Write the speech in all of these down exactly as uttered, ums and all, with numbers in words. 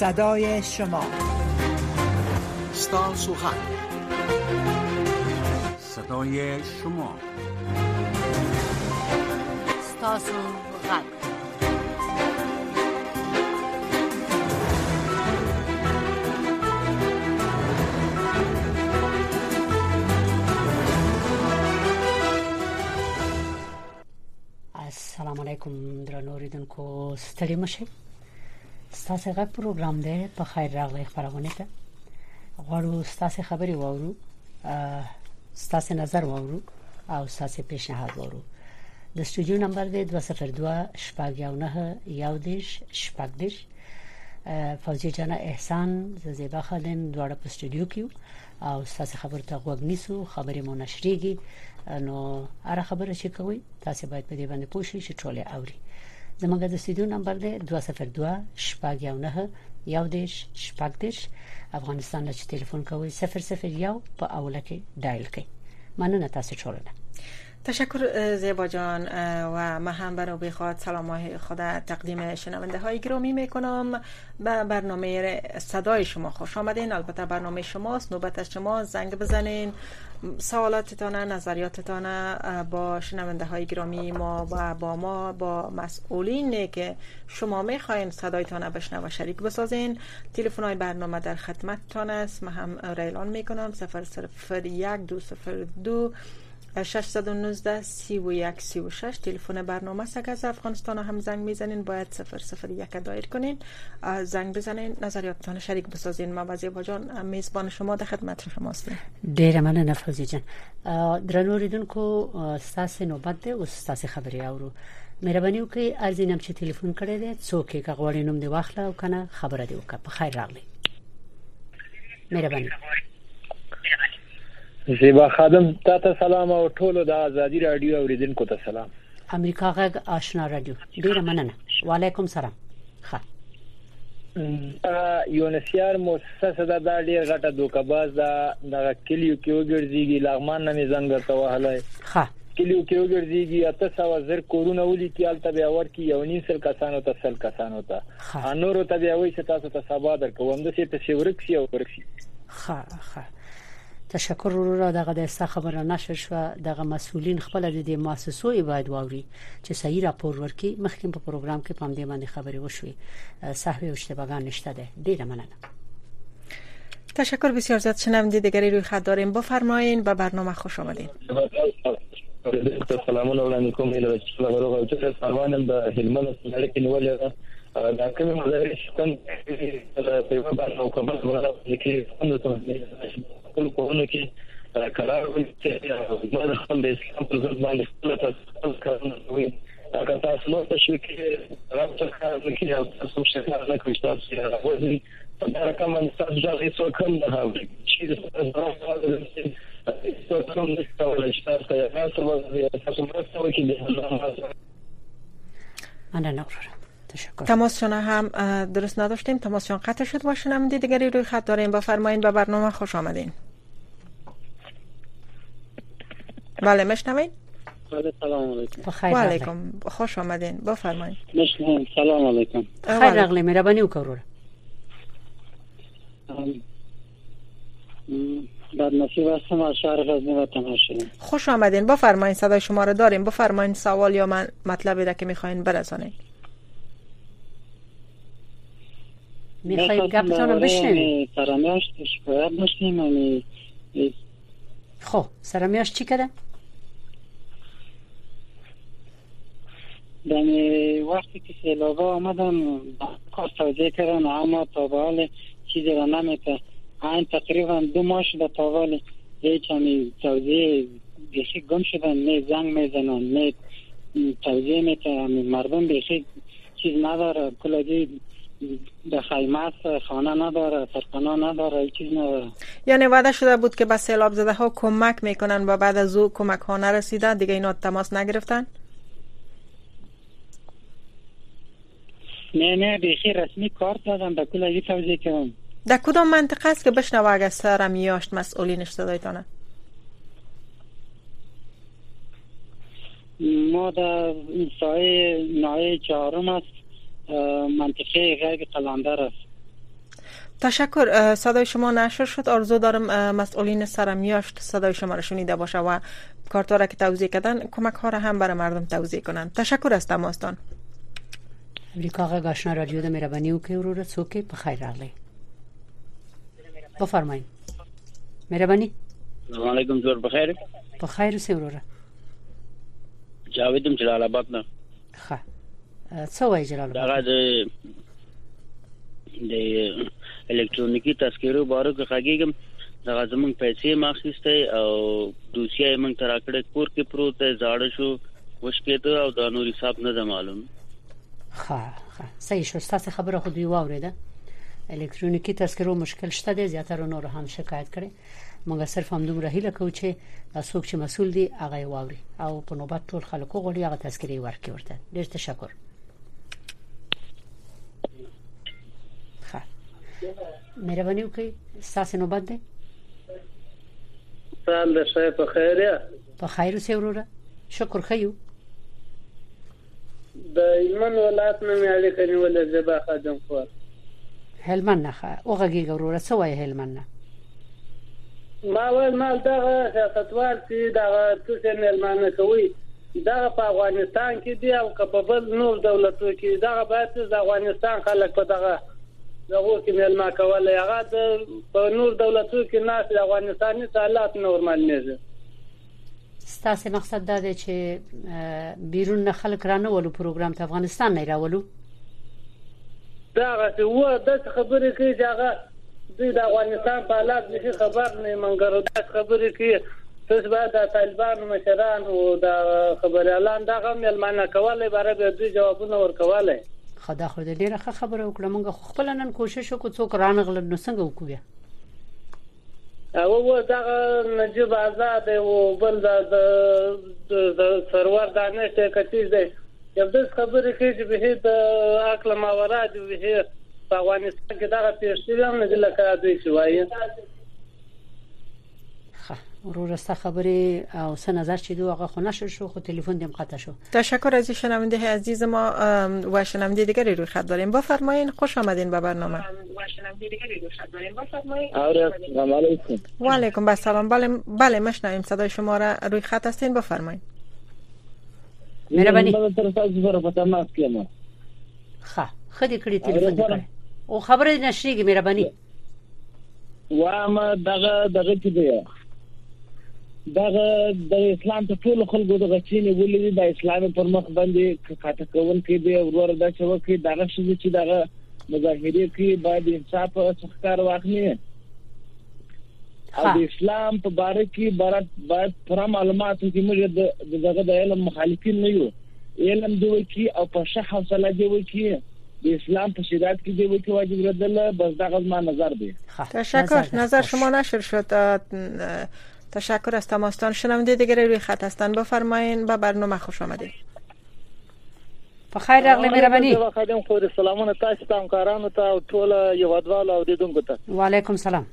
صدای شما. ستاسو حق. صدای شما. ستاسو حق. السلام علیکم درنو اوریدونکو، ستړي مشه. ستاسو غږ پروګرام دی په خیر راغلی خبرونه ته. غواړو ستاسو خبري واورو، ستاسو نظر واورو او ستاسو پیشنهاد واورو. د استودیو نمبر دی دوه صفر دوه شپږ یو نه یو دیش شپږ دیش. فوزیه جان احسان زیبا خادم دواړه په استودیو کې او ستاسو خبرو ته غوږ نیسو. خبرې مو نشریږي، نو هر خبره چې کوي تاسو باید په دې باندې پوه شئ چې ټول اوري. زموږ د استودیو نمبر دی دوه صفر دوه شپږ یو نه یو دیش شپږ دیش. افغانستان له تلیفون کوي صفر صفر یو په اوله کې ډایل کړئ. مننه تاسو ټولنه. تشکر زیبا جان و من هم به نوبه خود سلام خود تقدیم شنونده های گرامی میکنم. به برنامه صدای شما خوش آمدین. البته برنامه شماست، نوبت از شما زنگ بزنین، سوالاتتان، نظریاتتان با شنونده های گرامی ما و با ما با مسئولین که شما میخواین صدایتان بشنوه شریک بسازین. تلفن های برنامه در خدمتتان است. من هم اعلان میکنم صفر صفر یک دو صفر دو ششصد و نوزده سی و یک سی و شش. تلفن برنامه است. اگر از افغانستان هم زنگ میزنین باید صفر صفر یک دایر کنین، زنگ بزنین، نظریاتتان شریک بسازین. ما وزیر جان میزبان شما در خدمت شما هستیم. ډیر مننه فوزی جان. درنو اوریدونکو، ستاسو نوبت ده او ستاسو خبري اورو. مهرباني وکړئ ارزینم چې تلیفون کړی دی څوک یې غواړي نوم دی واخله او کنه خبره دی وکړه. په خیر راغلی. مهرباني. زیبا خادم تاسو سلام او ټولو د ازادي رادیو اوریدونکو ته سلام. امریکا غږ آشنا رادیو ډیره مننه. وعلیکم سلام. ښه یونسیار مؤسسه دا د ډیر غټه دوکباز دا د کلیو کې وګرځيږي. لغمان نه زنګ ته وهلای. ښه کلیو کې وګرځيږي اته سو زر کورونه ولي کې الته بیا ور کې یو نیم سل کسانو ته سل کسانو ته انورو ته بیا وایي چې تاسو ته سبا درکوم د څه په شورکسي او ورکسي. ښه ښه تشکر ورو دغه د څه خبره نشر شو. دغه مسؤلین خپل د مؤسسو باید واوري چې صحیح راپور ورکړي. مخکې په پروګرام کې پام دې باندې خبرې وشوي. صحوی او اشتباهات نشته ده. ډیره مننه. تشکر بسیار زیاد. شنونده دیگری روی خط داریم، بفرمایید. به برنامه خوش آمدید. سلامونه وړاندې کوم. اله چې خبرو او چې پروانم د هلمند څخه کې نیولې دا کومه مدارس څنګه په یو باندې او کومه غواړم چې څنګه ټول کوونه کې قرار ورکړي چې موږ خپل د اسلام په ځای باندې خپل تاسو کوي. دا تاسو نو تاسو کې راځه چې تاسو څنګه نه کوي تاسو راوځي. دا رقم تاسو دا هیڅ کوم نه هاوي چې تاسو څه کوم نه کولای شئ. تاسو یې تاسو تاسو مرسته وکړئ. مننه. تماسشون هم درست نداشتیم. تماسشون قطع شد. با شنونده دیگری روی خط داریم، بفرمایید. به برنامه خوش آمدین. بله میشنوین؟ بله سلام علیکم. و علیکم خوش آمدین. بفرمایید. میشنوم. سلام علیکم. خیر راغلی. مهرباني وکړئ. بعد نصیب هستم از شهر غزنی و تماشایی. خوش آمدین. بفرمایید. صدای شما رو داریم. بفرمایید سوال یا من مطلبی را که میخواین برسانید. میخواید گپتون رو بشنوید. سرمیاشت شکایت داشتیم. یعنی خب سرمیاشت چی کردن؟ یعنی وقتی که سیلابا آمدن کار توجیه کردن، اما تا به حال چیزی را نمیته. این تقریبا دو ماه شده تا به حال هیچ همی توجیه بیخی گم شدن. نه زنگ میزنن نه توجیه میته. مردم بیخی چیز نداره. کلگی به خیمه خانه نداره، سرپناه نداره، هیچ چیز نداره. یعنی وعده شده بود که به سیلاب زده ها کمک میکنن و بعد از او کمک ها نرسیده دیگه اینا تماس نگرفتن؟ نه نه بیخی رسمی کارت دادن به کلگی توضیح کردن. در کدام منطقه است که بشنوه اگر سرمیاشت مسئولینش صدایتانه؟ ما در سایه نایه چهارم است، منطقه غیب قلندر است. تشکر. صدای شما نشر شد. آرزو دارم مسئولین سرمیاشت صدای شما را شنیده باشه و کارتا را که توزیع کردن کمک ها را هم برای مردم توزیع کنند. تشکر از تماستان. امریکا غږ آشنا رادیو د مهرباني وکړئ وروره څوک په خیر راغلی. بفرمایئ. مهرباني. السلام علیکم. زور بخیر. په خیر اوسئ وروره. جاویدم جلال آباد نه. ښه. څه وایي جلال آباد؟ دا د د الکترونیکی تذکرو بارو کې خاګیږم. دا زمونږ پیسې ماخسته او دوسیه موږ تراکړه کور کې پروت دی، زاړه شو وشکېته او دا نور حساب نه معلوم. ښه ښه صحیح شو. تاسو خبره خو دی واوریده. الکترونیکی تذکرو مشکل شته دي، زیاتره نور هم شکایت کړي. موږ صرف هم دومره هیله کوو چې څوک چې مسول دي هغه واوري او په نوبت ټول خلکو غوړي هغه تذکرې ورکړي ورته. ډېر تشکر. ښه مهرباني وکړئ. تاسو نوبت ده. سال د شای په خیر یا په خیر اوسئ وروره. شکر خیو. د ایمن ولایت نه مې اړیکه نیولې زبا خادم خو هلمند نه اوغه وروره. څه وایي هلمند نه؟ ما ول مال دا سیاستوال چې دا څه هلمند کوي دا په افغانستان کې دی او په بل نور دولتو کې دا باید د افغانستان خلک په دغه دغه کې ملما کولای هغه په نور دولتو کې ناس د افغانستاني حالات نورمال نه دي. ستاسو مقصد دا دی چې بیرون نه خلک رانه ولو پروګرام ته افغانستان نه راولو. دا څه و د خبرې کې چې هغه د افغانستان په حالات به خبر نه منګرو د خبرې کې څه بعد د طالبان مشران او د خبريالان دغه ملمانه کولای برابر د جوابونه ورکولای. خدا خو دې ډیره خبره وکړه. موږ خپل نن کوشش وکړو څوک رانغل نو څنګه وکړو. او و دغه نجيب آزاد او بل د د سرور دانش ته کتیز دی. یو د خبرې کې چې به د عقل ماورا دی به په افغانستان کې دغه پیښې هم نه لکه دوی شوایي. ورور است خبری او سه نظر چی دو آقا خونه شو خود تلفن دیم قطع شو. تشکر از شنونده عزیز ما و شنونده دیگری روی خط داریم. بفرمایین. خوش آمدین به برنامه. و شنونده دیگری روی خط داریم. بفرمایین. السلام علیکم. و علیکم السلام. بله بله مشنویم صدای شما را. روی خط هستین. بفرمایین. مهربانی. من تر تاسو سره په تماس کې یم. ښه خدي کړی تلفن دې کړی او خبره نشریږي. مهربانی. و ما دغه دغه کې دی دغه د اسلام ته ټول خلکو د غچینې ولې د اسلام پر مخ باندې کاټه کول کې دی ورور دا چې وکي دغه شې چې دغه مظاهره کې باید انصاف او څخکار واخلي او د اسلام په باره کې باید باید پر معلوماتو کې موږ دغه د علم مخالفین نه یو. علم دی وکي او په شه حوصله دی وکي د اسلام په شریعت کې دی وکي واجب ردل بس دغه ما نظر دی. تشکر. نظر شما نشر شد. تشکر از تماستان. شنونده دیگری روی خط هستن. بفرمایین. به برنامه خوش آمدید. بخیر راغلی. مهربانی. خادم خو سلامونه تاسو ته همکارانو ته او ټول یوادوال او دیدونکو ته. وعلیکم سلام.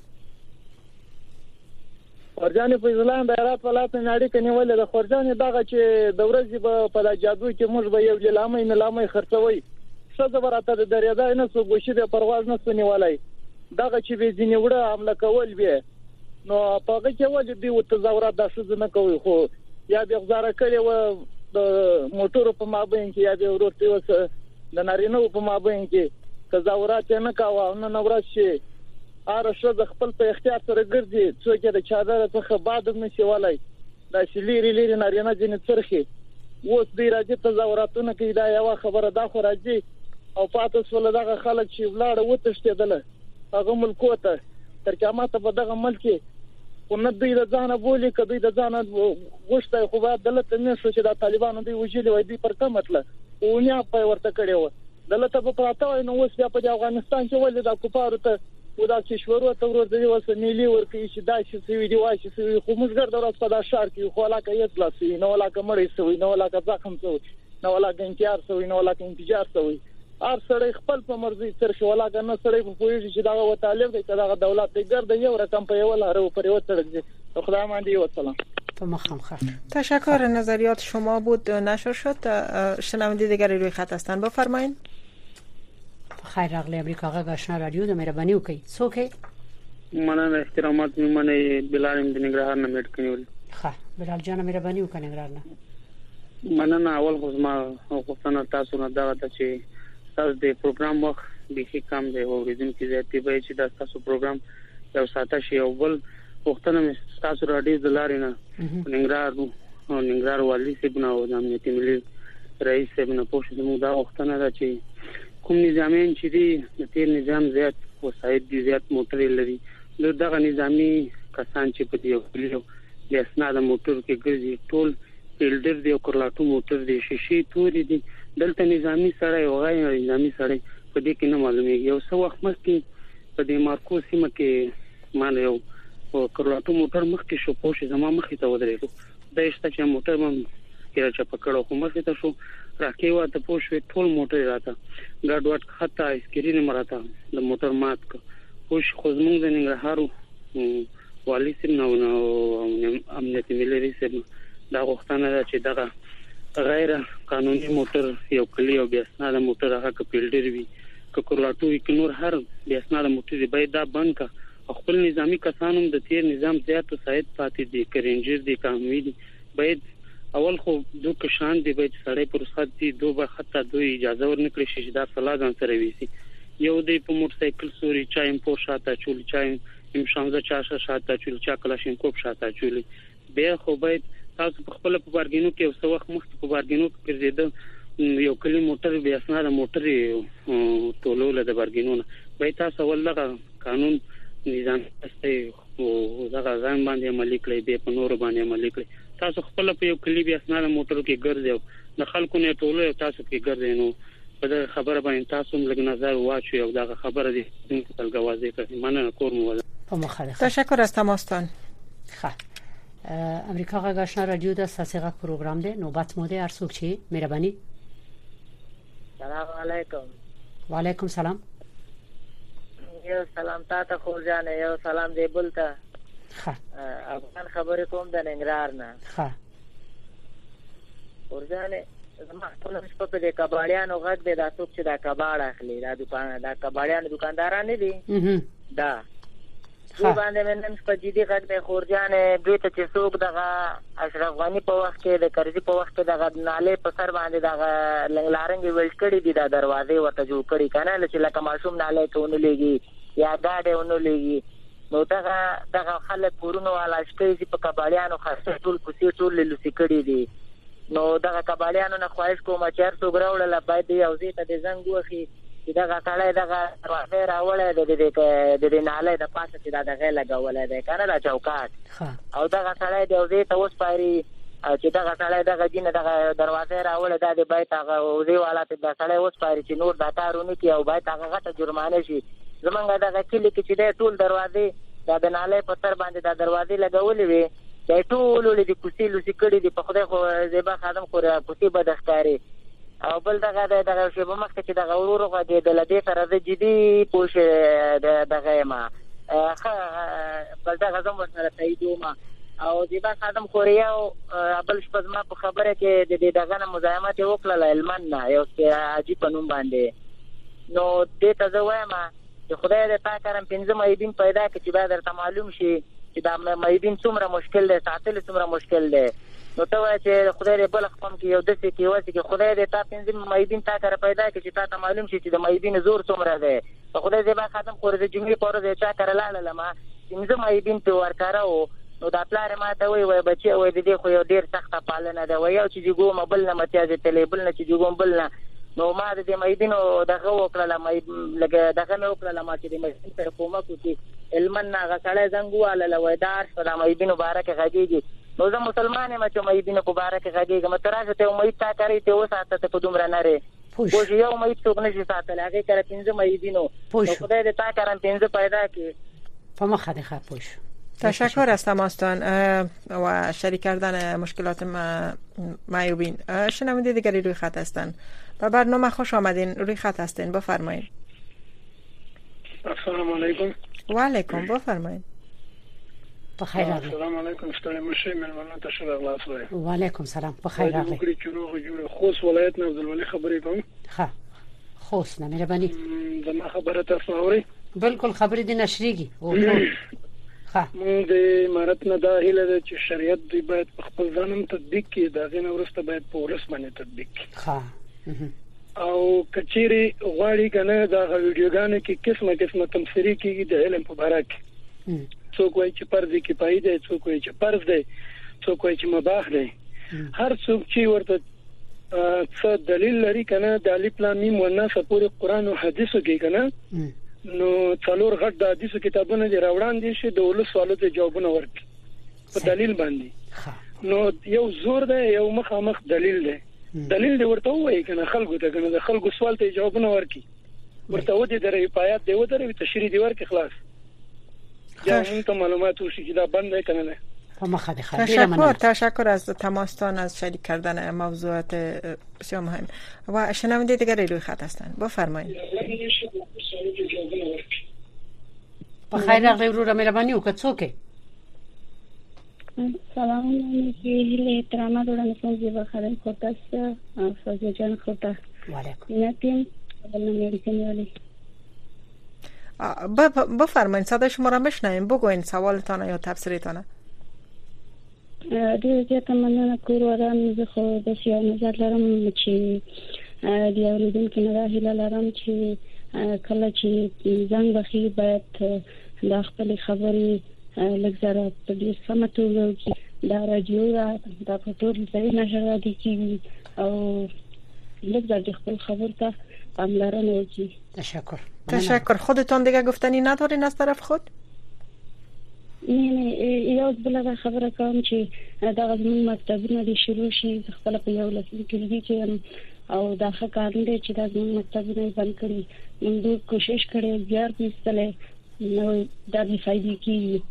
خورجان فیضلان د هرات ولایت نړۍ کې نیولې د خورجان دغه چې د ورځې په جادو کې موږ به یو لامې نه لامې خرڅوي څه زبرته د دریاده نه سو ګوشي د پرواز نه سنیولای دغه چې به ځینې وړه حمله کول به نو په هغه کې ولې دی او تظاهرات د شوز نه کوي خو یا به غزاره کړي و د موټر په مابین کې یا به ورته وس د نارینه په مابین کې تظاهرات نه کاوه نو نورات شي اره شو د خپل په اختیار سره ګرځي څوک د چادر څخه بعد نه شي ولای دا شلیری لري نارینه جن ترخي اوس دی راځي تظاهراتونه کې دا یو خبره دا خو راځي او پاتې ول دغه خلک چې ولاړ وتشتدل هغه ملکوته تر قیامت په دغه ملک او نه دی د ځانه بولی کدی د ځانه غوښته خو به دلته نه شو چې د طالبانو دی وجلی وای دی پر کوم مطلب او نه په ورته کړي و دلته په پراته نو اوس بیا په افغانستان کې ولې د کوپارو ته ودا چې شورو ته ورور دی وس نیلی ورکی چې دا چې سوي دی وای چې سوي خو موږ ګرځو راځه په دا شهر کې خو علاقه یې تلاسي نو علاقه مړی سوي نو علاقه زخم سوي نو علاقه انتحار سوي نو علاقه انتجار سوي ار سړی خپل په مرزي تر شو علاقه نه سړی په پوهیږي چې دا و طالب دی دا دولت دی ګرځي یو رقم په یو لاره پر یو تړک دی خدای باندې وسلام. تشکر. نظریات شما بود نشر شد. شنونده دیگری روی خط هستند. بفرمایید. خیر راغلی امریکا غږ آشنا رادیو د مهرباني وکي څوک مننه احترامات میمنه بلال د نګرهار نه میټ کنیول ښه بلال جان مهرباني وکړه نګرهار نه مننه اول خو ما غوښتنه تاسو نه دا ده چې تاسو د پروګرام وخت به کم دی او ریډینګ کې زیاتې به چې دا تاسو پروګرام یو ساته شي او بل غوښتنه تاسو راډیو د لارې نه نګرهار او نګرهار والی سیبنا او د امنیتي ملي رئیس سیبنا پوښتنه موږ دا غوښتنه ده چې کوم نظامین چې دی د تیر نظام زیات وسایل دي زیات موټر لري دغه نظامی کسان چې په دې ویلو د اسناد موټر کې ګرځي ټول فیلډر دی او کرلاټو موټر دی شیشې توري دي دلته نظامی سره او غیر نظامی سره په دې کې نه معلومیږي یو څو وخت مخکې په دې مارکو سیمه کې مان یو کرلاټو موټر مخکې شو پوښ زما مخې ته ودرېدو د ایسته چې موټر مم کېره چې پکړو خو مخې ته شو راکې وته پوښ ټول موټر راته ګډ وډ خطا اسکرین مراته د موټر مات کو پوښ خو زمونږ د ننګرهار والی سیم نو امنیتي ملي رئیس دا غوښتنه ده چې دغه غیر قانوني موټر یو کلی او بیا اسناد موټر هغه کپیلډر وي ککورلاټو وي نور هر بیا اسناد موټر باید دا بنک خپل نظامی کسانو د تیر نظام زیات ساید پاتې دي کرنجر دي قانوني دي باید اول خو دوه کشان دی باید سړی پر خط دي دوه خطه دوی اجازه ورنکړي چې دا فلاګان سره ویسي یو دی په موټر سایکل سوري چا امپور شاته چول چا ام شامزه چا شاته چول چا کلاشینکوف شاته چول به خو باید تاسو په خپل په بارګینو کې اوس وخت مخ په بارګینو کې ګرځیدل یو کلی موټر بیا اسناد موټر ټولول د بارګینو نه باید تاسو ولغه قانون نظام استه او دغه ځان باندې عملي کړی به په نور باندې عملي کړی تاسو خپل په یو کلی بیا اسناد موټر کې ګرځیو د خلکو نه ټولو تاسو کې ګرځي نو په دغه خبره باندې تاسو لږ نظر واچو او دغه خبره دي چې تلګوازي کوي مننه کوم په مخالفت تشکر از تماستان ښه امریکا غږ آشنا رادیو د ساسغه پروګرام دی نوبت مو دی ارڅوک چی مهرباني سلام علیکم وعلیکم سلام یو سلام تاسو خو جان یو سلام دی بولته ښه افغان خبرې کوم د ننګرهار نه ښه ورځانه زما ټول شپه په دې کباړیانو غږ دی دا څوک چې دا کباړ اخلي دا دکان دا کباړیانو دکانداران نه دي دا خو باندې منن په جدي غږ دی خورجان دوی ته چې څوک دغه اشرف غنی په وخت کې د کرزي په وخت کې دغه نالې په سر باندې دغه لنګلارنګ ویل کړي دي دا دروازې ورته جوړ کړي کنه چې لکه ماشوم نالې ته ونلېږي یا گاډه ونلېږي نو دغه دغه خلک کورونو والا شته چې په کباړیانو خاصه ټول کوسي ټول لسی کړي دي نو دغه کباړیانو نه خواهش کوم چې هر څوک راوړل باید یو ځای ته د زنګ وخی چې دغه کړه دغه دروازه راوړل د دې د دې نالې د پاسه چې دا دغه لګولې ده کنه دا چوکاټ او دغه کړه د یو ځای ته اوس پاري چې دغه کړه دغه جن دغه دروازه راوړل د دې باید هغه وزي والا ته د کړه اوس پاري چې نور دا کارونه کوي او باید هغه غټه جرمانه شي زمونږ دغه کلی کې چې د ټول دروازې دا د نالې په سر باندې دا دروازې لګولې وي چې ټول ولې د کوسي لوسي کړي دي په خدای خو زیبا خادم خو کوسي بدخکاری او بل دغه دغه شی په مخ کې دغه ورور غو د لدې سره د جدي پوښ دغه ما بل دغه زموږ سره تاییدو ما او زیبا خادم خوریا او بل شپه ما په خبره کې د دغه مزاحمت وکړه علمن نه یو عجیب قانون باندې نو دې ته زه وایم چې خدای دې تا کرم پنځه مېدین پیدا کړي چې بعد درته معلوم شي چې دا مېدین څومره مشکل دی ساتل څومره مشکل دی نو ته وایې چې خدای دې بل خپم کې یو دسې کې واسي چې خدای دې تا پنځه مېدین تا کر پیدا کړي چې تا ته معلوم شي چې د مېدین زور څومره دی خدای دې با ختم کړو د جمعې پر ورځ چا کر لاله لما پنځه مېدین ته ورکارو نو دا پلار ما ته وای وای بچي وای دې خو یو ډیر سخت پالنه ده وای او چې ګوم بل نه متیازه تلې بل نه چې ګوم بل نه نو ما دې مېدین دغه وکړه مې لګه دغه مې وکړه ما چې دې مېدین پر کومه کوتي علمن هغه سړی زنګواله لویدار سره مېدین مبارک غږیږي نو زه مسلمان یم چې مېدین مبارک غږیږي متراشه ته امید تا کوي ته وساته ته په دومره نره خو یو امید څوک نشي ساتل هغه کړه پنځه مېدینو نو خدای دې تا کرم پنځه پیدا کړي په مخه ده خپوش تشکر از تماستان و شریک کردن مشکلات معیوبین. شنونده دیگری روی خط هستند. به برنامه خوش آمدین. روی خط هستین بفرمایید. السلام علیکم. و علیکم بفرمایید. بخیر راغلی. السلام علیکم. ستړي مشه ملمنو ته شو غلاس وای. و علیکم سلام. بخیر راغلی. وګړي چروغ جوړ خوست ولایت نه عبدالولي خبرې کوم. ښه. خوست نه مهرباني زما خبره تاسو اورئ بالکل خبرې دي نشریږي او ها موږ د امارت نه دا هیله ده چې شریعت دی باید په خپل ځانم تطبیق کړي دا غنه ورسته باید په ولس باندې تطبیق کړي ها او کچيري غواړي کنه دا ویډیوګانې کې قسمه قسمه تمثيلي کېږي د علم په اړه کې څوک وایي چې فرض کفایي دی څوک وایي چې فرض دی څوک وایي چې مباح دی هر څوک چې ورته څه دلیل لري کنه د الف لام میم وناسه پورې قران او حدیثو کې کنه نو څلور غټ د حدیثو کتابونه دی راوړان دي چې د ولس سوالو ته جوابونه ورکړي په دلیل باندې نو یو زور دی یو مخامخ دلیل دی دلیل دی ورته وایي کنه خلکو ته کنه د خلکو سوال ته جوابونه ورکړي ورته ودی درې پایات دی ودرې تشریح دی ورکړي خلاص یا موږ ته معلومات وشي چې دا بند دی کنه نه تشکر تشکر از تماستان از شریک کردن موضوعات بسیار مهم و شنونده دیگری روی خط هستند بفرمایید بخیر راغلی ورور مهرباني وکړه څوک سلام علیکم احترام دوران سنجي بخیر خودت فوزی جان خودت وعلیکم نتیم امریکایی ولی بفرمایید صدای شما را بشنویم بگوین سوالتان یا تفسیرتان ډېر زیاته مننه کوم زه خو د سیاسي نظر لرم چې د اوریدونکو نه هیله لرم چې کله چې ځان بخي باید د خپل خبرې لږه په دې سمه توګه چې دا رادیو را د پټول ځای نشر دي چې او لږه د خپل خبر ته پاملرنه وکړي. تشکر تشکر. خودتون دیگه گفتنی ندارین از طرف خود؟ نه نه یو بل خبره کوم چې دا زموږ مکتبونه دي شروع شي خپل په یو لسم کې دي چې او دا ښه کار دی چې دا زموږ مکتبونه بند کړي موږ کوشش کړې بیا پېستلې نو دا د فایده کی.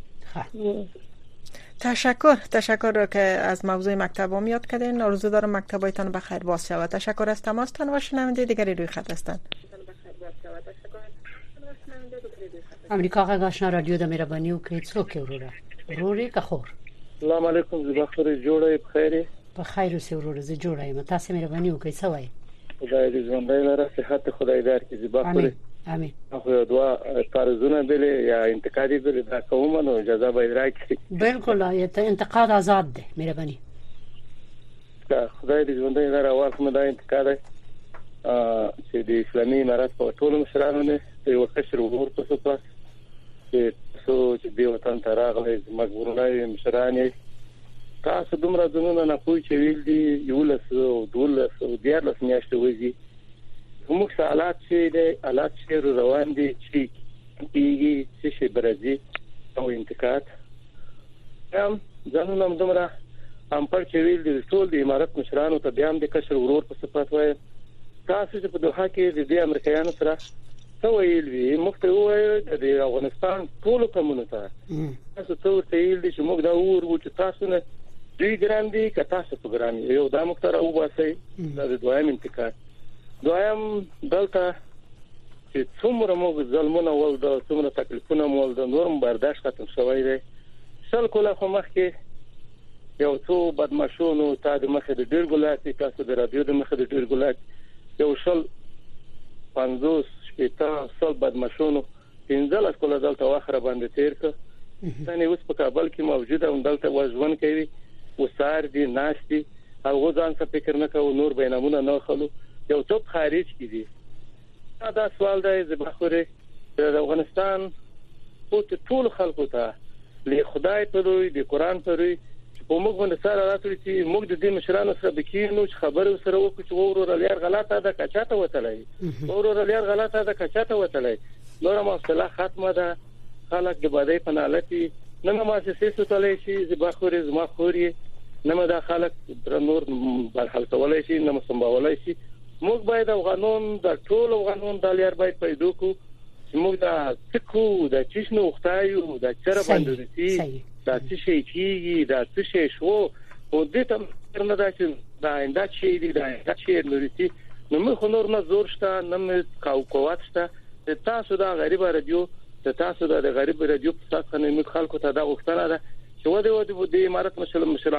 تشکر تشکر که از موضوع مکتبام یاد کردین. آرزو دارم مکتبایتان بخیر باز شود. تشکر از تماستان و شنونده دیگری روی خط هستند. امریکا غږ آشنا رادیو د مهرباني وکړئ څوک وروره وروري که خور. السلام علیکم زه بخیر جوړه بخیر په خیر اوسې ورور زه جوړه یم تاسو مهرباني وکړئ څه وایي خدای دې ژوندۍ لره صحت خدای دار کړي زه بخیر امين خو دعا فرضونه بل یا انتقادي بل دا کوم نو اجازه به راکړي بالکل انتقاد آزاد ده مهرباني خدای دې ژوندۍ لره واخمه دا انتقاد چې د اسلامي امارات په ټولو مشرانو نه یو کشر ورور په څه چې څو چې دی وطن ته راغلی مګورنای مشرانې تاسو دومره ځنونه نه پوي چې ویل دي یو له څو دول څو ډیر له میاشتې وځي موږ حالات چې د حالات چې روان دي چې کیږي چې برازي او انتقاد هم ځانونه دومره هم پر چې ویل دي ټول د امارات مشرانو ته بیا هم د کشر ورور په صفات وایي تاسو چې په دوحه کې د امریکایانو سره څو ویل وی مخته وای د افغانستان ټول قومونو ته تاسو ته ویل دي چې موږ دا ور و چې تاسو نه دوی ګران دي که تاسو په ګران یو دا مختار او واسي دا د دویم انتقاد دویم دلته چې څومره موږ ظلمونه ول د څومره تکلیفونه مول د نورم برداشت ختم شوی دی سل کوله خو مخکې یو څو بدمعشونو تا د مخه د ډیر ګلاتي تاسو د رادیو د مخه د ډیر ګلات یو شل پنځوس شپږ سال بدمعشونو پنځل کوله دلته واخره باندې تیر ک ثاني اوس په کابل کې موجوده هم دلته وژون کوي وسار دي ناشتي او ځان څه فکر نه کوي نور بینامونه نه خلو یو څوک خارج کی دي دا سوال دی چې بخوره د افغانستان په ټول خلکو ته له خدای په روي د قران په روي په موږ باندې سره راځي چې موږ د دې مشرانو سره بکینو چې خبرو سره وکړو چې ورور لري غلطه ده کچاته وتلای ورور لري غلطه ده کچاته وتلای نور مصالح ختمه ده خلک د بادای په نالتي نه مؤسسې ستلای شي چې بخوره زما خوري نه د خلک در نور برحل کولای شي نه سمبولای شي موږ باید قانون د ټول قانون د لیر باید پیدا کو چې موږ د تکو د چشنو وختایو د چر باندې دي دا څه شي کیږي دا څه شي شو او دې ته نه دا چې دا انده شي دي دا چې نورتي نو موږ نور نه زور شته نه کاو قوت شته تاسو دا غریب رادیو تاسو دا غریب رادیو په تاسو نه موږ خلکو ته دا وختنه ده چې ودی ودی د امارات مشل مشرانو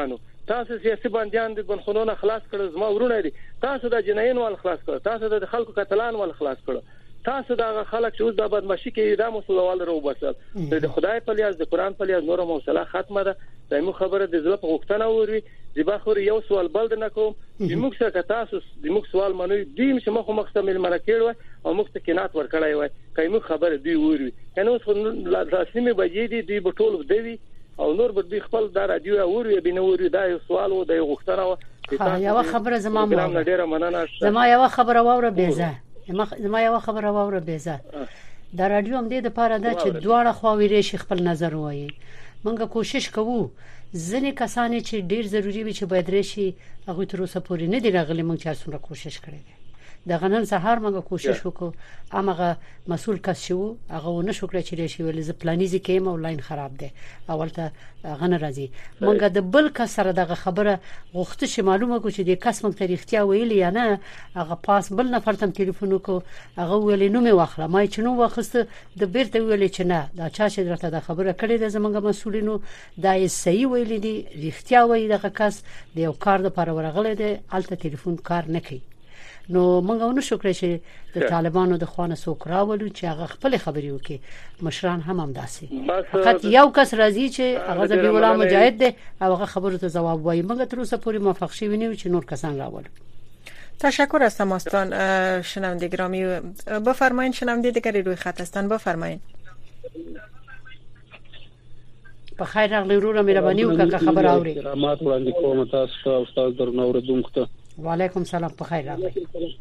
تاسو سیاسي بنديان د ګنخونونو خلاص کړل زما ورونه دي تاسو د جنایین ول خلاص کړل تاسو د خلکو قتلان ول خلاص کړل تاسو دا خلک چې اوس د بدمعشي کې دا مسلوال راو بسل د خدای په لیاز د قران په لیاز نور موصله ختمه ده دایمو خبره د زړه په غوښتنه ووري د باخور یو سوال بل نه کوم د موږ څخه تاسو د موږ سوال منوي دیم چې مخ مخستمل مرکړ او موږ ته کینات ورکړای وای کایمو خبره دی ووري کنه اوس لازمي بجې دي دی بټول دی او نور به خپل د رادیو اوري به نوري دا یو سوال و د غوښتنه و یو خبره زما ما ډیره مننه زما یو خبره ووره بیزه زما یو خبره ووره بیزه د رادیو هم د لپاره دا چې دواړه خواوې شي خپل نظر وایي منګه کوشش کوو ځنې کسان چې ډیر ضروری وي چې باید راشي هغه تر اوسه پورې نه دی راغلي موږ چې څومره کوشش کړی دی د غنن سهار موږ کوشش وکړو امغه مسول کس شو هغه ونه شو کړی چې راشي ولې ز پلانیزي کې مو لاین خراب دی اول ته غن راځي موږ د بل کس سره دغه خبره غوښته چې معلومه کو چې د کس موږ تاریختیا ویل یا نه هغه پاس بل نفر تم ټلیفون وکړو هغه ویل نو مې واخله ما چې نو واخست د بیرته ویل چې نه دا چا چې درته د خبره کړې ده زمونږ مسولینو دا یې صحیح ویل دي ریختیا وایي دغه کس د یو کار د پر ورغله دی الته ټلیفون کار نه کوي نو موږ نو شکر چې د طالبانو د خوانه سوک راولو چې هغه خپل خبري وکي مشران هم هم داسي فقط یو کس راځي چې هغه د ولا مجاهد دی او هغه خبرو ته جواب وایي موږ تر اوسه پوری موافق شوی نه چې نور کسان راولو. تشکر از تماستان. شنونده گرامی بفرمایید شنونده دیگری روی خط هستن بفرمایید. بخیر راغلی ورور مهرباني وکړه خبر اوري. سلامات وړاندې کوم تاسو ته استاد درنور دومخته. وعلیکم سلام بخیر راغلی.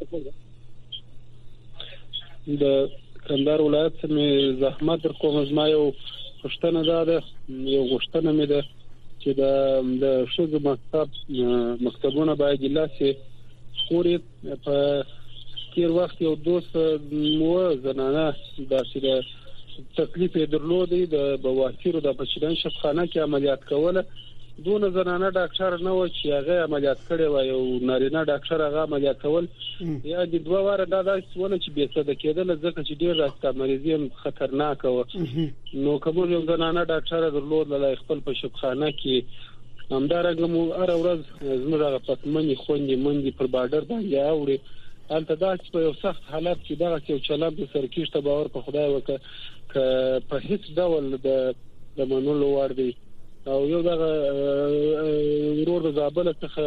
د کندهار ولایت څخه زحمت در کوم زما یو پښتنه ده یو غوښتنه مې ده چې د د شګو مکتب مکتبونه باید لاسه خوري په تیر وخت یو دوست مو زنانه داسې تکلیف درلودي د بواسیر د بچیدن شفخانه کې عملیات کوله دون زنانه ډاکټر نه و چې هغه عملیات کړي و یو نارینه ډاکټر هغه عملیات کول یا د دوه واره دا داسې ونه چې به څه د کېدل ځکه چې ډیر راځه مریضیم خطرناک و نو کوم یو زنانه ډاکټر درلود له خپل په شفخانه کې همدارنګه مو هر ورځ زموږه پاتمنې خوندې منډي پر بارډر باندې اوري البته دا چې په یو سخت حالت کې دا یو چلاب د سرکیشته باور په خدای وکړه ک په هیڅ ډول د د منلو وړ دی او یو دا ورور د زابل څخه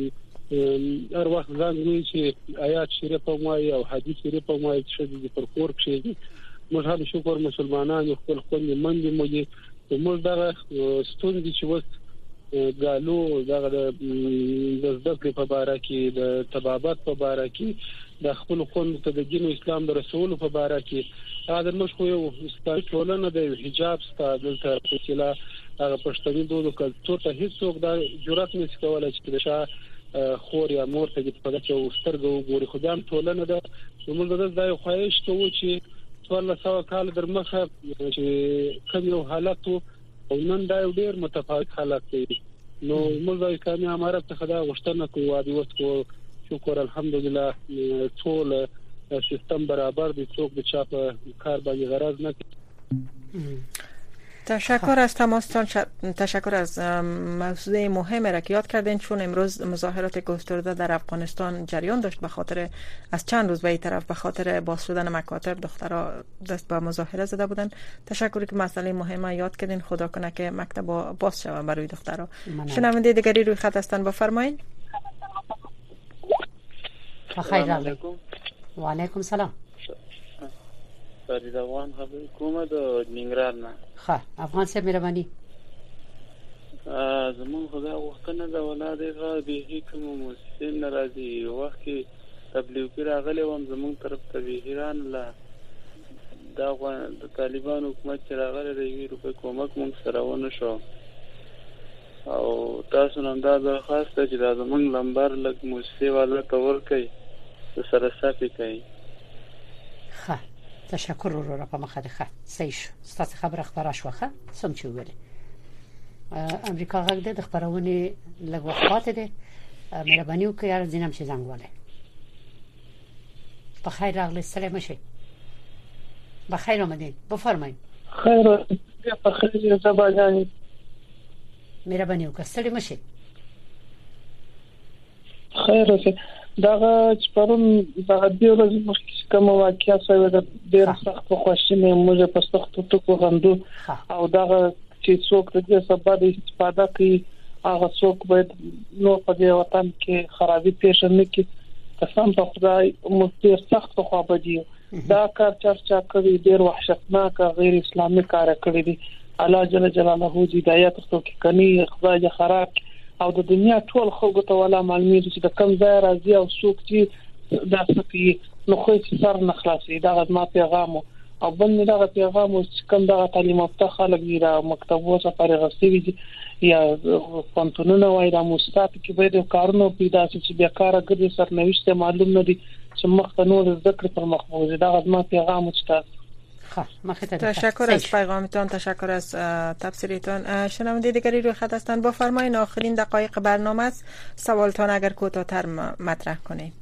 هر وخت ځان وی چې آیات شریفه موي او حدیث شریفه موي چې د پر کور کې موږ هم شکر مسلمانانو خپل خوندې منډي مو دي موږ دا ستوندې چې وست غالو دغه د ذکر په اړه کې د تبابت په اړه کې د خپل خوند ته د دین اسلام د رسول په اړه کې دا د مشخو یو ټولنه د حجاب ستاسو تر وسیله هغه پښتني دودو کلتور ته هیڅوک د جرأت نشي کولای چې د شاه خور یا مور ته په دغه سترګو وګوري خو دا ټولنه ده موږ د دې خواهش کوو چې ټول څو کال در مخه چې کوم یو حالت او نن دا ډیر متفاوت حالت دی نو موږ کامي امارت څخه دا غوښتنه کوو د وڅکو شکر الحمدلله ټول سیستم برابر دی څوک د چا په کار باندې غرض نه کوي. تشکر از تماستان ش... تشکر از موضوع مهم را که یاد کردین چون امروز مظاهرات گسترده در افغانستان جریان داشت به خاطر از چند روز به این طرف به خاطر باز شدن مکاتب دخترها دست به مظاهره زده بودن. تشکر که مسئله مهم یاد کردین خدا کنه که مکتب باز شود برای دخترها. شنونده دیگری روی خط هستن بفرمایید. بخیر علیکم. و علیکم سلام. فرید افغان خبرې کومه د ننګرهار نه. ښه افغان صاحب مهرباني. زمون خدای وختنه د ولادت به کوم مسلمان ناراضي وخت کې تبلیغ راغلی وم زمون طرف ته ویران لا دا د طالبان حکومت چې راغلی دی وی روپې کومک مونږ سره ونه شو او تاسو نن دا درخواست چې دا زمون لمبر لګ موسسه والا کور کوي سره صافي کوي. ښه تشکر رو را په مخه ده سیش ستاسو خبره خبره شوخه سم چې ویل امریکا غږ د خبرونه لږ وخت پاتې ده مهرباني وکړئ یار زینم چې زنګ والے بخیر راغلی سلام شه بخیر آمدید بفرمایید. خیر بخیر زبا جان مهرباني وکړئ سلام شه خیر اوسه دا چې پرون دا د ورځې مخکې کوم واقعیا شوی د ډېر سخت خوښنه موږ په سخت ټکو غندو او دا چې څوک د دې سبب د استفاده کوي هغه څوک باید نو په دې وطن کې خرابې پیښ نه کړي. قسم په خدای موږ ډېر سخت خو بدی دا کار چرچا کوي ډېر وحشتناک غیر اسلامي کار کوي دي. الله جل جلاله دې هدایت ورکړي کني خدای خراب او د دنیا ټول خلکو ته ولا معلومات چې د کم ځای راځي او څوک چې دا سپي نو خو چې سر نه خلاصي دا ما پیغام او بل دا پیغام چې کوم دا تعلیم یافته خلک دي را مکتبو څخه فارغ شوي یا پونتونونه وای دا مستات کې به د کارونو پیدا شي چې بیکاره ګرځي سرنوشت معلوم نه دي چې مخ ته نور ذکر پر مخبوزه دا ما پیغام چې تشکر از پیغامتان، تشکر از تفسیرتان. شنونده دیگری روی خط هستند، بفرمایید. آخرین دقایق برنامه است، سوالتان اگر کوتاه‌تر مطرح کنید.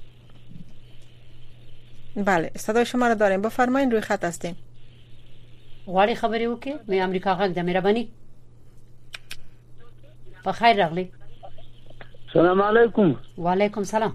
بله صدای شما را داریم، بفرمایید، روی خط هستیم. غواړي خبرې وکړي؟ مې امریکا غږ د مهرباني په خیر راغلی. سلام علیکم. وعلیکم سلام.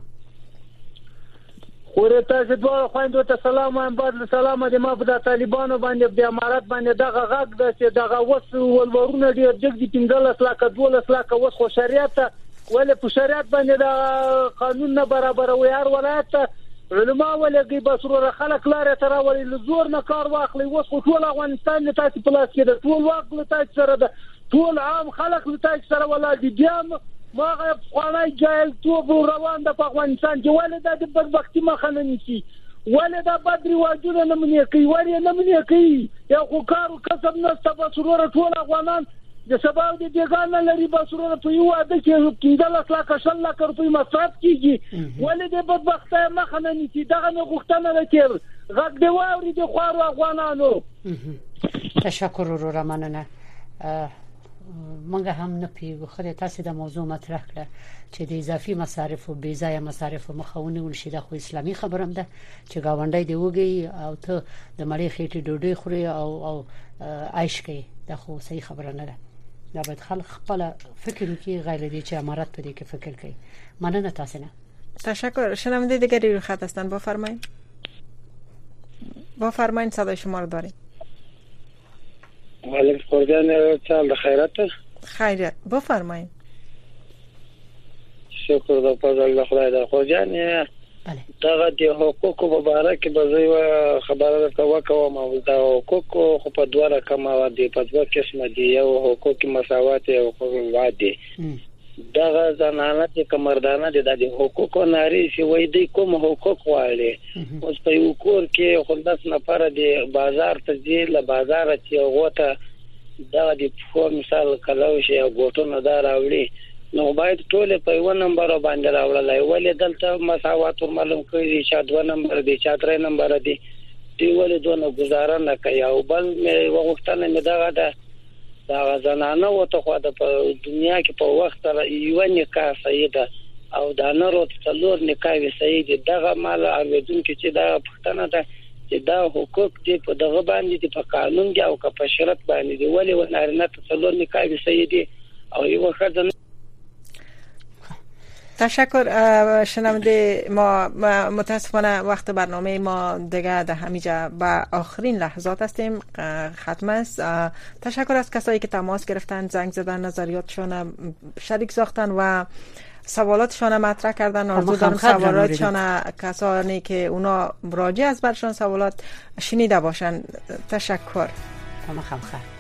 ورته تاسو خويندو ته سلام وایم، بعد سلام دې ما په طالبانو باندې د امارات باندې دغه غږ د چې دغه وس ولورونه ډیر جګ دي پنځلس لکه دولس لکه وس خو شریعت ولې په شریعت باندې د قانون نه برابر وي. هر ولایت علما ولګي بسرور خلک لاره تر ولې لزور نه کار واخلي. وس خو ټول افغانستان نه تاسو پلاس کې د ټول وخت له تاسو سره د ټول عام خلک له تاسو سره ولادي دیم ما غوښنه جایل تو روان د افغانستان چې ولې د بدبختی مخه نه نیسي، ولې د بدري واجونه نه منې کوي، ولې نه منې کوي. یو خو کار او کسب نه تبصرور ټول افغانان د سبا د دیګان لري بصرور په یو عادت کې کیندل لکه شل لک روپۍ مصرف کیږي، ولې د بدبختی مخه نه نیسي. دغه نه غوښتنه ده چې غږ دی واوري د خوارو افغانانو. تشکر ورو مننه. منګه هم نه پیګو خو تاسو د موضوع مطرح کړه چې د اضافي مصارف او بې ځای مصارف مخاوني ولشي د خو اسلامي خبرم ده چې گاونډي دی وګي او ته د مړی خېټې ډوډۍ خوري او او عايش کوي، دا خو صحیح خبره نه ده. دا باید خلک خپل فکر وکړي غیر دي چې امارات په دې کې فکر کوي. مننه تاسو نه. تشکر. شنونده دیگری رو خط هستن، بفرمایید. بفرمایید، صدای شما رو داریم. وعلیکم خورجان چال خیرات. خیرات، بفرمایید. شکر د فضل خدای د خورجان. بله. دا د حقوق مبارک به زوی خبره کوي کوم او دا حقوق خو په دوه رقمه دي، په دوه قسمه دي. یو حقوق مساوات او حقوق وادي. دا زنانه چې کمردانه دي د حقوق ناري شي وای دي کوم حقوق غواړي. اوس په یو کور کې خلص نفر دي بازار ته ځي، له بازار چې غوته دا د په مثال کلاو شي او غوټونه دا راوړي، نو باید ټول په یو نمبر باندې راوړل. ولې دلته مساوات معلوم کوي چې دوه نمبر دي چې درې نمبر دي، دی ولې دونه گزاره نه کوي. او بل مې وغوښتنه مې دا ده دا زنانه وته خو د دنیا کې په وخت سره یو نکاح صحیح ده او دا نه وروت څلور نکاح صحیح دي. دغه مال اوریدون کې چې دا پښتنه ده چې دا حقوق دي په دغه باندې په قانون کې او په شرط باندې دي، ولې ونارینه څلور نکاح صحیح دي او یو خزانه. تشکر. شنونده ما متاسفانه وقت برنامه ما دیگه در همینجا به آخرین لحظات هستیم، ختم است. تشکر از کسایی که تماس گرفتن، زنگ زدن، نظریاتشون شریک ساختن و سوالاتشون مطرح کردن. آرزو دارم سوالاتشون کسانی که اونا راجع از برشان سوالات شنیده باشن. تشکر. تمام خیر.